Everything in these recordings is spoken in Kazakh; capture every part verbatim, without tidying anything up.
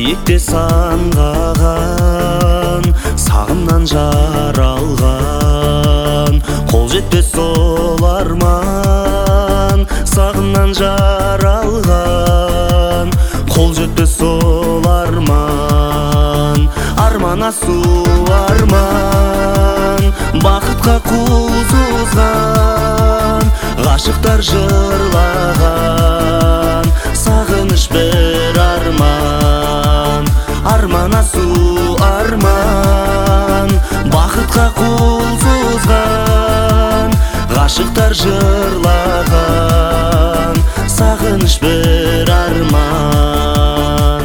биікте саңғаған, сағымнан жаралған, қол жетпес сол арман. Сағымнан жаралған, қол жетпес сол арман. Арман асу арман, бақытқа қол созған, ғашықтар жырлаған, сағыныш бір арман. Арман асу арман, бақытқа қол созған, ғашықтар жырлаған, сағыныш бір арман.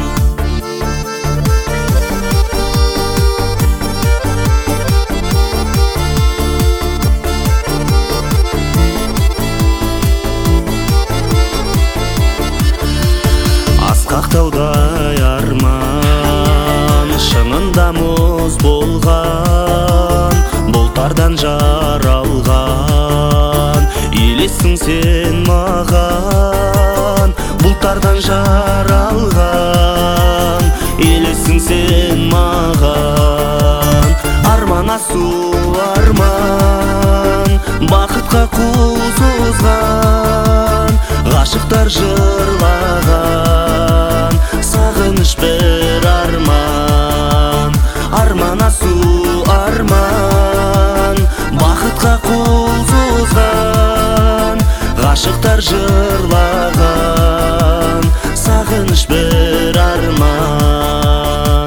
Асқақтаудай арман, шыңында мұз болған, бұлттардан жаралған, елессің сен маған. Бұлттардан жаралған, елессің сен маған. Арман асу арман, бақытқа қол созған, ғашықтар жырлаған, сағыныш бір арман. Арман асу арман, бақытқа қол созған, ғашықтар жырлаған, сағыныш бір арман.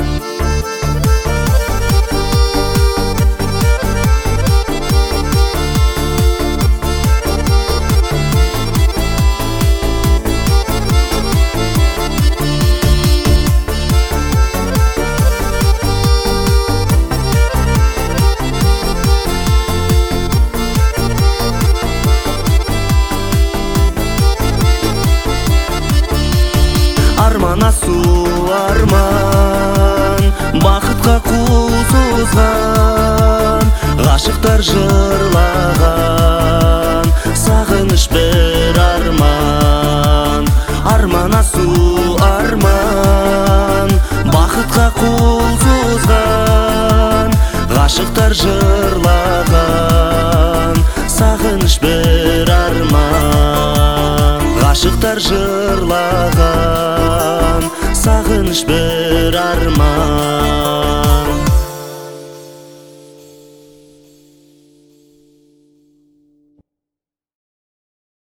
Арман асу арман, бақытқа қол созған, ғашықтар жырлаған, сағыныш бір арман. Арман асу арман, бақытқа қол созған, ғашықтар жырлаған, сағыныш бір арман. Ғашықтар жырлаған, сағыныш бір арман.